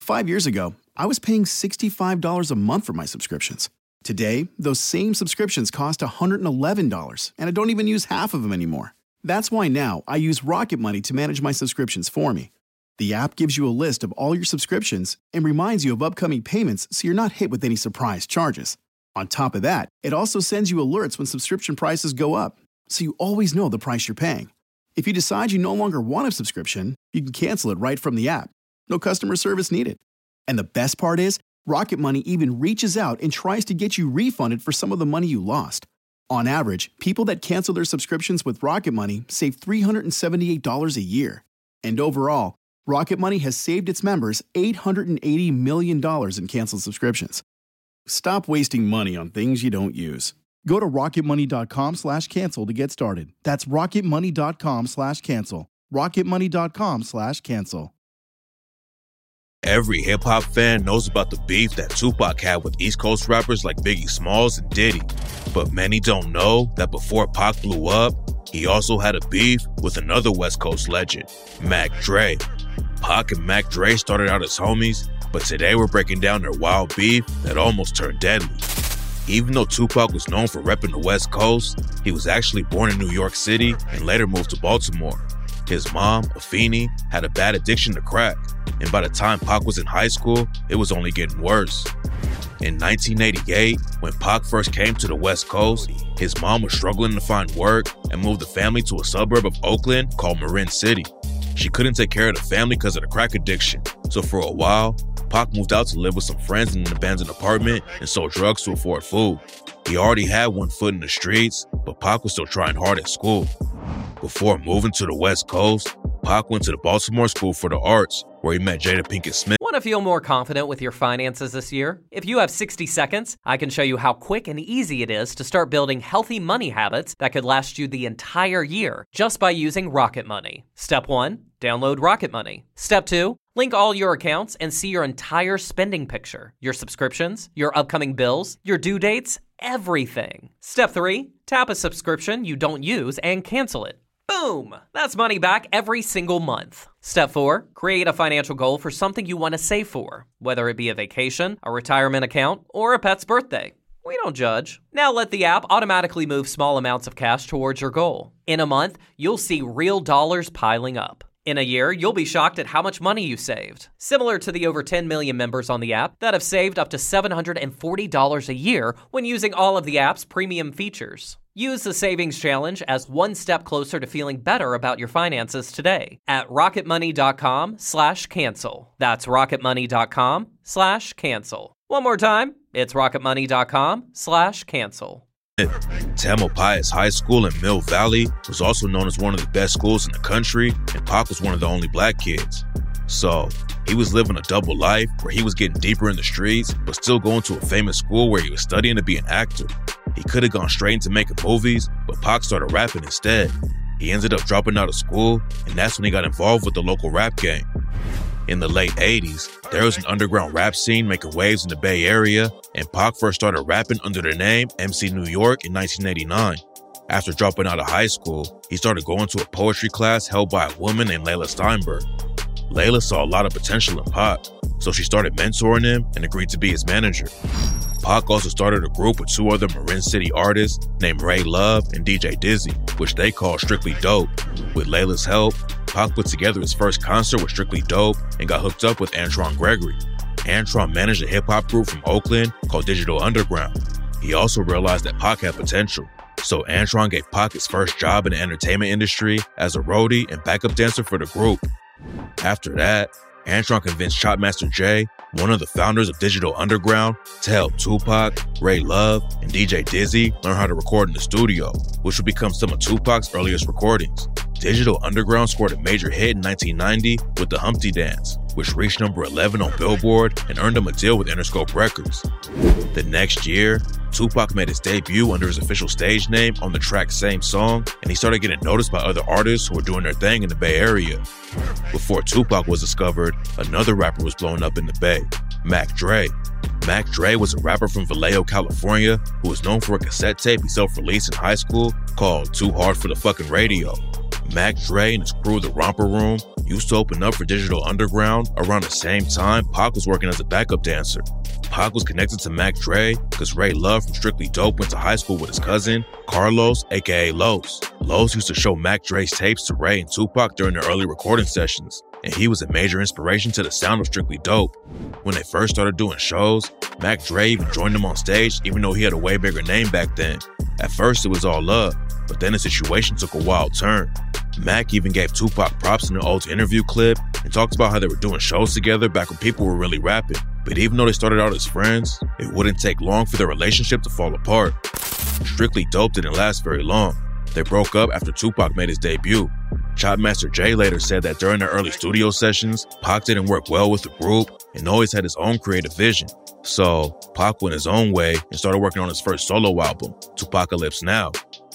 5 years ago, I was paying $65 a month for my subscriptions. Today, those same subscriptions cost $111, and I don't even use half of them anymore. That's why now I use Rocket Money to manage my subscriptions for me. The app gives you a list of all your subscriptions and reminds you of upcoming payments so you're not hit with any surprise charges. On top of that, it also sends you alerts when subscription prices go up, so you always know the price you're paying. If you decide you no longer want a subscription, you can cancel it right from the app. No customer service needed. And the best part is, Rocket Money even reaches out and tries to get you refunded for some of the money you lost. On average, people that cancel their subscriptions with Rocket Money save $378 a year. And overall, Rocket Money has saved its members $880 million in canceled subscriptions. Stop wasting money on things you don't use. Go to rocketmoney.com/cancel to get started. That's rocketmoney.com/cancel. rocketmoney.com/cancel. Every hip-hop fan knows about the beef that Tupac had with East Coast rappers like Biggie Smalls and Diddy. But many don't know that before Pac blew up, he also had a beef with another West Coast legend, Mac Dre. Pac and Mac Dre started out as homies, but today we're breaking down their wild beef that almost turned deadly. Even though Tupac was known for repping the West Coast, he was actually born in New York City and later moved to Baltimore. His mom, Afeni, had a bad addiction to crack, and by the time Pac was in high school, it was only getting worse. In 1988, when Pac first came to the West Coast, his mom was struggling to find work and moved the family to a suburb of Oakland called Marin City. She couldn't take care of the family because of the crack addiction, so for a while, Pac moved out to live with some friends in an abandoned apartment and sold drugs to afford food. He already had one foot in the streets, but Pac was still trying hard at school. Before moving to the West Coast, Pac went to the Baltimore School for the Arts, where he met Jada Pinkett Smith. Want to feel more confident with your finances this year? If you have 60 seconds, I can show you how quick and easy it is to start building healthy money habits that could last you the entire year just by using Rocket Money. Step 1, download Rocket Money. Step 2, link all your accounts and see your entire spending picture, your subscriptions, your upcoming bills, your due dates, everything. Step 3, tap a subscription you don't use and cancel it. Boom! That's money back every single month. Step 4, create a financial goal for something you want to save for, whether it be a vacation, a retirement account, or a pet's birthday. We don't judge. Now let the app automatically move small amounts of cash towards your goal. In a month, you'll see real dollars piling up. In a year, you'll be shocked at how much money you saved. Similar to the over 10 million members on the app that have saved up to $740 a year when using all of the app's premium features. Use the Savings Challenge as one step closer to feeling better about your finances today at rocketmoney.com/cancel. That's rocketmoney.com/cancel. One more time, it's rocketmoney.com/cancel. Tamalpais High School in Mill Valley was also known as one of the best schools in the country, and Pac was one of the only black kids. So, he was living a double life where he was getting deeper in the streets, but still going to a famous school where he was studying to be an actor. He could have gone straight into making movies, but Pac started rapping instead. He ended up dropping out of school, and that's when he got involved with the local rap game. In the late 80s, there was an underground rap scene making waves in the Bay Area, and Pac first started rapping under the name MC New York in 1989. After dropping out of high school, he started going to a poetry class held by a woman named Layla Steinberg. Layla saw a lot of potential in Pac, so she started mentoring him and agreed to be his manager. Pac also started a group with two other Marin City artists named Ray Love and DJ Dizzy, which they called Strictly Dope. With Layla's help, Pac put together his first concert with Strictly Dope and got hooked up with Antron Gregory. Antron managed a hip-hop group from Oakland called Digital Underground. He also realized that Pac had potential, so Antron gave Pac his first job in the entertainment industry as a roadie and backup dancer for the group. After that, Antron convinced Chopmaster Jay, one of the founders of Digital Underground, to help Tupac, Ray Love, and DJ Dizzy learn how to record in the studio, which would become some of Tupac's earliest recordings. Digital Underground scored a major hit in 1990 with the Humpty Dance, which reached number 11 on Billboard and earned him a deal with Interscope Records. The next year, Tupac made his debut under his official stage name on the track Same Song, and he started getting noticed by other artists who were doing their thing in the Bay Area. Before Tupac was discovered, another rapper was blowing up in the Bay, Mac Dre. Mac Dre was a rapper from Vallejo, California, who was known for a cassette tape he self-released in high school called Too Hard for the Fucking Radio. Mac Dre and his crew of the Romper Room used to open up for Digital Underground around the same time Pac was working as a backup dancer. Pac was connected to Mac Dre because Ray Love from Strictly Dope went to high school with his cousin, Carlos, aka Los. Los used to show Mac Dre's tapes to Ray and Tupac during their early recording sessions, and he was a major inspiration to the sound of Strictly Dope. When they first started doing shows, Mac Dre even joined them on stage even though he had a way bigger name back then. At first it was all love, but then the situation took a wild turn. Mac even gave Tupac props in an old interview clip and talked about how they were doing shows together back when people were really rapping. But even though they started out as friends, it wouldn't take long for their relationship to fall apart. Strictly Dope didn't last very long. They broke up after Tupac made his debut. Chopmaster Jay later said that during their early studio sessions, Pac didn't work well with the group and always had his own creative vision. So Pac went his own way and started working on his first solo album, Tupacalypse Now.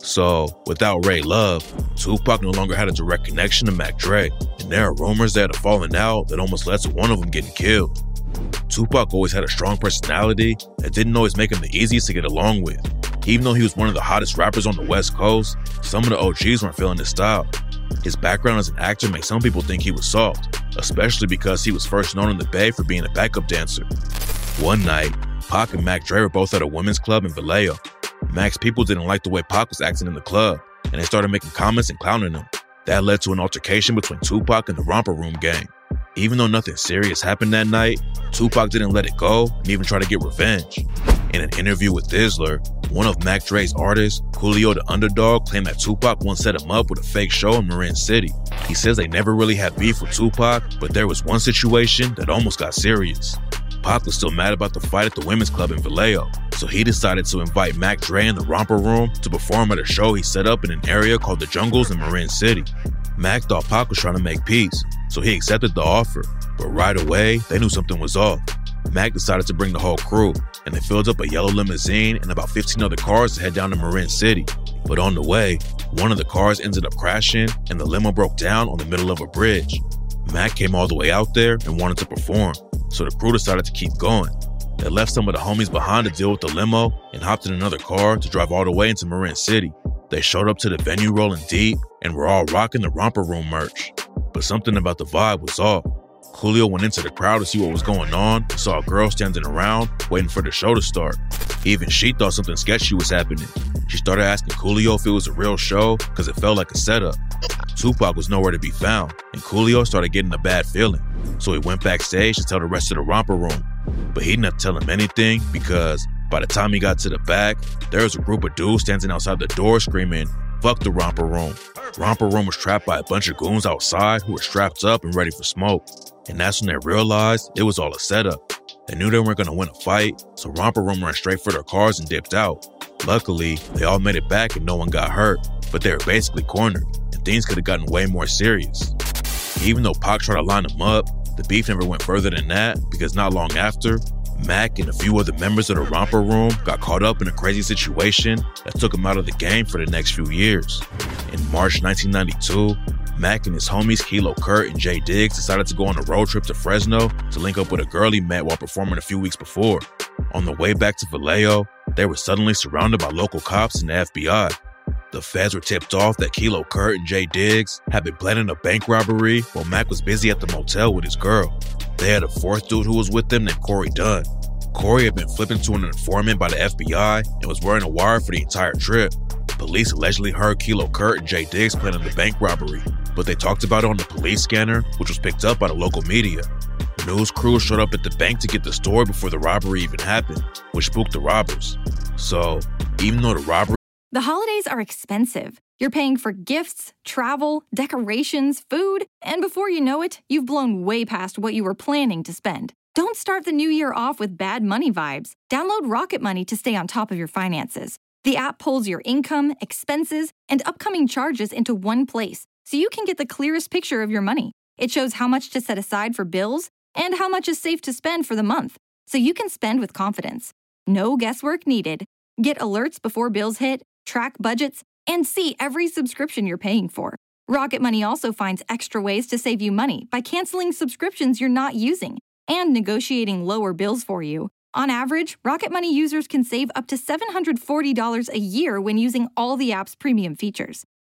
So without Ray Love, Tupac no longer had a direct connection to Mac Dre, and there are rumors they had a falling out that almost led to one of them getting killed. Tupac always had a strong personality that didn't always make him the easiest to get along with. Even though he was one of the hottest rappers on the West Coast, some of the OGs weren't feeling his style. His background as an actor made some people think he was soft, especially because he was first known in the Bay for being a backup dancer. One night, Pac and Mac Dre were both at a women's club in Vallejo. Mac's people didn't like the way Pac was acting in the club, and they started making comments and clowning him. That led to an altercation between Tupac and the Romper Room gang. Even though nothing serious happened that night, Tupac didn't let it go and even try to get revenge. In an interview with Dizzler, one of Mac Dre's artists, Coolio the Underdog, claimed that Tupac once set him up with a fake show in Marin City. He says they never really had beef with Tupac, but there was one situation that almost got serious. Pac was still mad about the fight at the women's club in Vallejo, so he decided to invite Mac Dre and the Romper Room to perform at a show he set up in an area called the Jungles in Marin City. Mac thought Pac was trying to make peace, so he accepted the offer, but right away, they knew something was off. Mac decided to bring the whole crew, and they filled up a yellow limousine and about 15 other cars to head down to Marin City. But on the way, one of the cars ended up crashing, and the limo broke down on the middle of a bridge. Mac came all the way out there and wanted to perform, so the crew decided to keep going. They left some of the homies behind to deal with the limo and hopped in another car to drive all the way into Marin City. They showed up to the venue rolling deep and were all rocking the Romper Room merch. But something about the vibe was off. Coolio went into the crowd to see what was going on and saw a girl standing around waiting for the show to start. Even she thought something sketchy was happening. She started asking Coolio if it was a real show because it felt like a setup. Tupac was nowhere to be found, and Coolio started getting a bad feeling. So he went backstage to tell the rest of the Romper Room. But he didn't have to tell him anything because by the time he got to the back, there was a group of dudes standing outside the door screaming, "Fuck the Romper Room." Romper Room was trapped by a bunch of goons outside who were strapped up and ready for smoke. And that's when they realized it was all a setup. They knew they weren't going to win a fight, so Romper Room ran straight for their cars and dipped out. Luckily, they all made it back and no one got hurt, but they were basically cornered, and things could have gotten way more serious. Even though Pac tried to line them up, the beef never went further than that because not long after, Mac and a few other members of the Romper Room got caught up in a crazy situation that took them out of the game for the next few years. In March 1992, Mac and his homies Kilo Kurt and Jay Diggs decided to go on a road trip to Fresno to link up with a girl he met while performing a few weeks before. On the way back to Vallejo, they were suddenly surrounded by local cops and the FBI. The feds were tipped off that Kilo Kurt and Jay Diggs had been planning a bank robbery while Mac was busy at the motel with his girl. They had a fourth dude who was with them named Corey Dunn. Corey had been flipping to an informant by the FBI and was wearing a wire for the entire trip. Police allegedly heard Kilo Kurt and Jay Diggs planning the bank robbery, but they talked about it on the police scanner, which was picked up by the local media. News crews showed up at the bank to get the story before the robbery even happened, which spooked the robbers. So, even though the robbery... The holidays are expensive. You're paying for gifts, travel, decorations, food, and before you know it, you've blown way past what you were planning to spend. Don't start the new year off with bad money vibes. Download Rocket Money to stay on top of your finances. The app pulls your income, expenses, and upcoming charges into one place, so you can get the clearest picture of your money. It shows how much to set aside for bills and how much is safe to spend for the month, so you can spend with confidence. No guesswork needed. Get alerts before bills hit, track budgets, and see every subscription you're paying for. Rocket Money also finds extra ways to save you money by canceling subscriptions you're not using and negotiating lower bills for you. On average, Rocket Money users can save up to $740 a year when using all the app's premium features.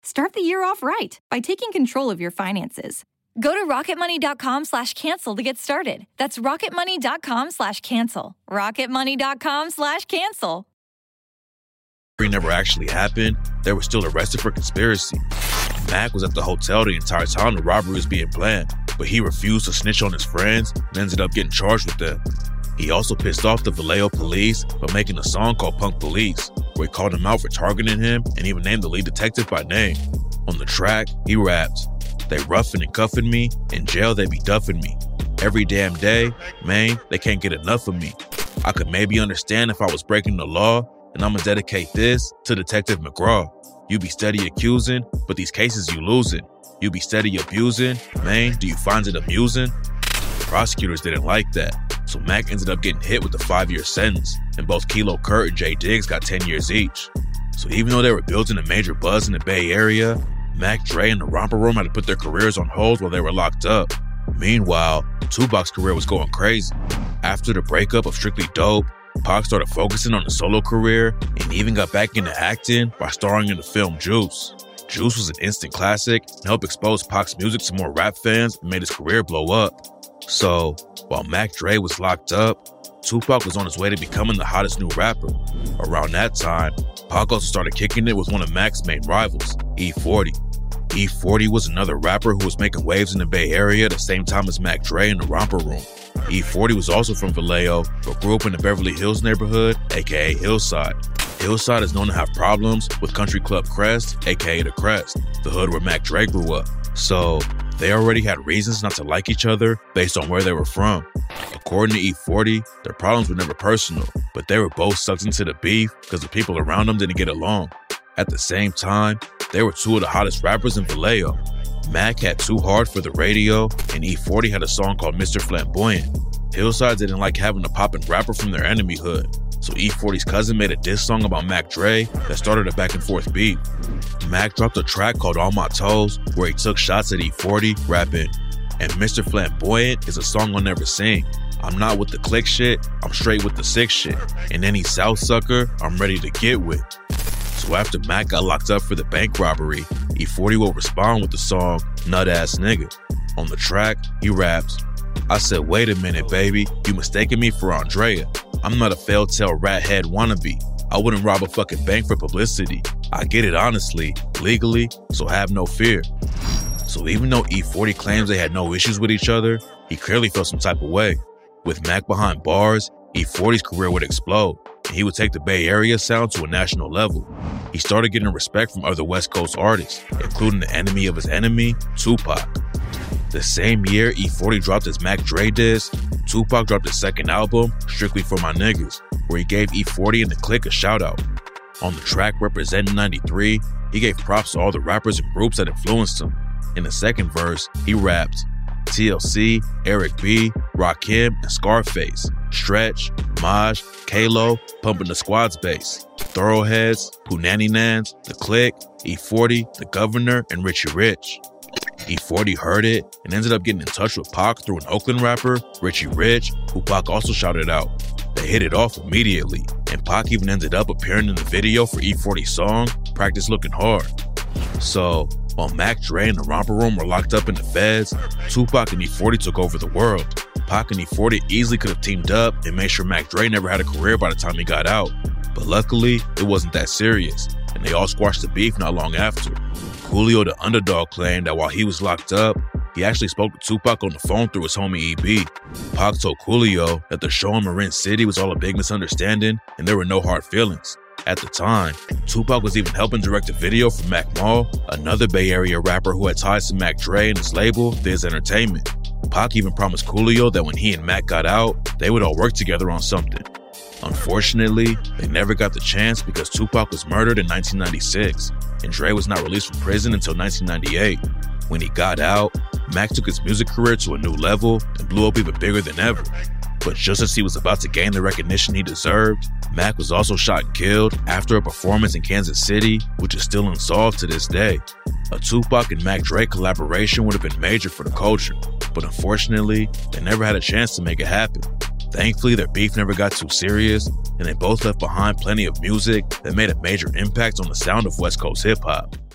Start the year off right by taking control of your finances. Go to rocketmoney.com/cancel to get started. That's rocketmoney.com/cancel. rocketmoney.com/cancel. Never actually happened, they were still arrested for conspiracy. Mac was at the hotel the entire time the robbery was being planned, but he refused to snitch on his friends and ended up getting charged with them. He also pissed off the Vallejo police by making a song called Punk Police, where he called them out for targeting him and even named the lead detective by name. On the track, he rapped, "They roughin' and cuffin' me, in jail they be duffin' me. Every damn day, man, they can't get enough of me. I could maybe understand if I was breaking the law, and I'ma dedicate this to Detective McGraw. You be steady accusing, but these cases you losing. You be steady abusing, man, do you find it amusing?" The prosecutors didn't like that, so Mac ended up getting hit with a 5-year sentence, and both Kilo Kurt and Jay Diggs got 10 years each. So even though they were building a major buzz in the Bay Area, Mac Dre and the Romper Room had to put their careers on hold while they were locked up. Meanwhile, Tupac's career was going crazy. After the breakup of Strictly Dope, Pac started focusing on a solo career and even got back into acting by starring in the film Juice. Juice was an instant classic and helped expose Pac's music to more rap fans and made his career blow up. So, while Mac Dre was locked up, Tupac was on his way to becoming the hottest new rapper. Around that time, Pac also started kicking it with one of Mac's main rivals, E40. E40 was another rapper who was making waves in the Bay Area at the same time as Mac Dre in the Romper Room. E40 was also from Vallejo, but grew up in the Beverly Hills neighborhood, aka Hillside. Hillside is known to have problems with Country Club Crest, aka The Crest, the hood where Mac Dre grew up. So, they already had reasons not to like each other based on where they were from. According to E40, their problems were never personal, but they were both sucked into the beef because the people around them didn't get along. At the same time, they were two of the hottest rappers in Vallejo. Mac had Too Hard for the radio, and E40 had a song called Mr. Flamboyant. Hillside didn't like having a poppin' rapper from their enemy hood, so E40's cousin made a diss song about Mac Dre that started a back and forth beef. Mac dropped a track called On My Toes, where he took shots at E40, rapping, "And Mr. Flamboyant is a song I'll never sing. I'm not with the click shit, I'm straight with the sick shit. And any South sucker, I'm ready to get with." So after Mac got locked up for the bank robbery, E40 will respond with the song Nut Ass Nigga. On the track, he raps, "I said, wait a minute, baby, you mistaken me for Andrea. I'm not a failed-tale rat head wannabe. I wouldn't rob a fucking bank for publicity. I get it honestly, legally, so have no fear." So even though E40 claims they had no issues with each other, he clearly felt some type of way. With Mac behind bars, E40's career would explode, and he would take the Bay Area sound to a national level. He started getting respect from other West Coast artists, including the enemy of his enemy, Tupac. The same year E40 dropped his Mac Dre diss, Tupac dropped his second album, Strictly For My Niggas, where he gave E40 and the Clique a shout out. On the track Representing 93, he gave props to all the rappers and groups that influenced him. In the second verse, he rapped, TLC, Eric B, Rakim, and Scarface, Stretch, Maj, Kalo, Pumping the Squad's bass, Thoroughheads, Punani Nans, The Clique, E40, The Governor, and Richie Rich. E40 heard it and ended up getting in touch with Pac through an Oakland rapper, Richie Rich, who Pac also shouted out. They hit it off immediately, and Pac even ended up appearing in the video for E40's song, Practice Looking Hard. So, while Mac Dre and the Romper Room were locked up in the feds, Tupac and E40 took over the world. Pac and E40 easily could have teamed up and made sure Mac Dre never had a career by the time he got out. But luckily, it wasn't that serious, and they all squashed the beef not long after. Coolio the Underdog claimed that while he was locked up, he actually spoke to Tupac on the phone through his homie EB. Pac told Coolio that the show in Marin City was all a big misunderstanding and there were no hard feelings. At the time, Tupac was even helping direct a video for Mac Mall, another Bay Area rapper who had ties to Mac Dre and his label, Viz Entertainment. Pac even promised Coolio that when he and Mac got out, they would all work together on something. Unfortunately, they never got the chance because Tupac was murdered in 1996, and Dre was not released from prison until 1998. When he got out, Mac took his music career to a new level and blew up even bigger than ever. But just as he was about to gain the recognition he deserved, Mac was also shot and killed after a performance in Kansas City, which is still unsolved to this day. A Tupac and Mac Dre collaboration would have been major for the culture, but unfortunately, they never had a chance to make it happen. Thankfully, their beef never got too serious, and they both left behind plenty of music that made a major impact on the sound of West Coast hip-hop.